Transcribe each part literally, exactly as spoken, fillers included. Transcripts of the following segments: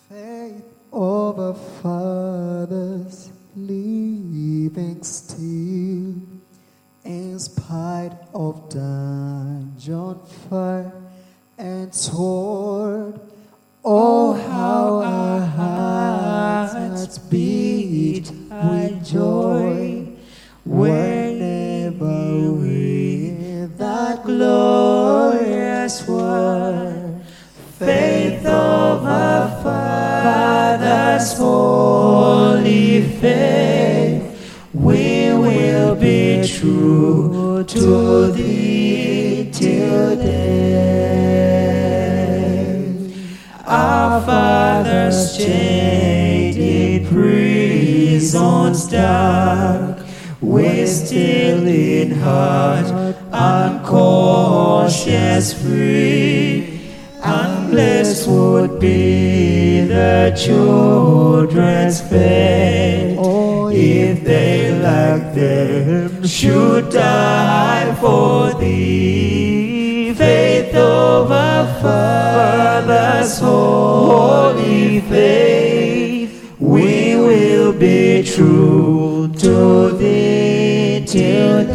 Faith of our fathers, living still, in spite of dungeon fire and sword. Oh, how our hearts beat with joy whenever we hear that glorious word. Faith of our fathers, holy faith, we will be true to thee till death. Our fathers chained in prisons dark, we still in heart unconscious free. And blessed would be the children's fate, oh, if they like them should die for thee. Faith of our fathers, holy faith, we will be true to thee till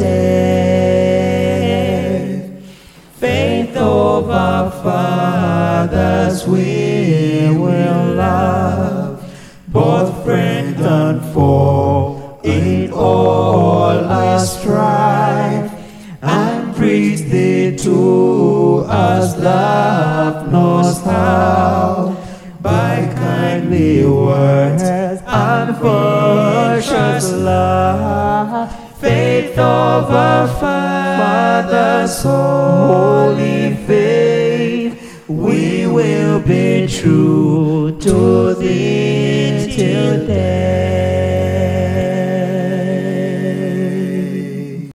death. Faith of our fathers we will love, both friend and foe, in all our strife, and preach thee to us love knows how, by kindly words and virtuous love. Faith of our fathers, holy faith, we will be true to thee till death.